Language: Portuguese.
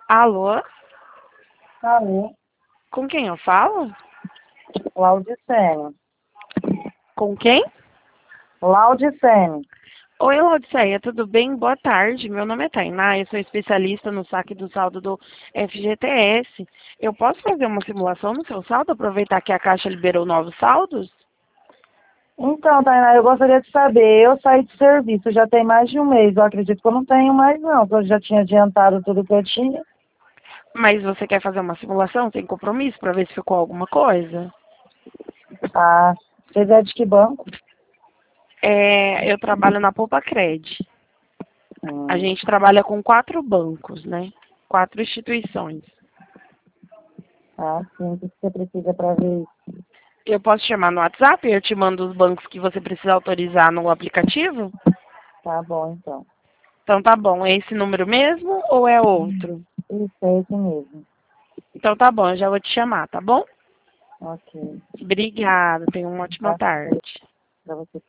Alô? Alô, Com quem eu falo? Laudicene. Com quem? Laudicene. Oi, Laudiceia, tudo bem? Boa tarde. Meu nome é Tainá, eu sou especialista no saque do saldo do FGTS. Eu posso fazer uma simulação no seu saldo, aproveitar que a Caixa liberou novos saldos? Então, Tainá, eu gostaria de saber, eu saí de serviço já tem mais de um mês, eu acredito que eu não tenho mais não, porque eu já tinha adiantado tudo que eu tinha. Mas você quer fazer uma simulação sem compromisso para ver se ficou alguma coisa? Ah, vocês é de que banco? Eu trabalho na Poupa Cred. A Hum, gente trabalha com 4 bancos, né? 4 instituições. sim, o que você precisa para ver isso? Eu posso te chamar no WhatsApp e eu te mando os bancos que você precisa autorizar no aplicativo? Tá bom, então. Então tá bom, é esse número mesmo ou é outro? Isso, é esse mesmo. Então tá bom, eu já vou te chamar, tá bom? Ok. Obrigada, tenha uma ótima Tá, tarde. para você.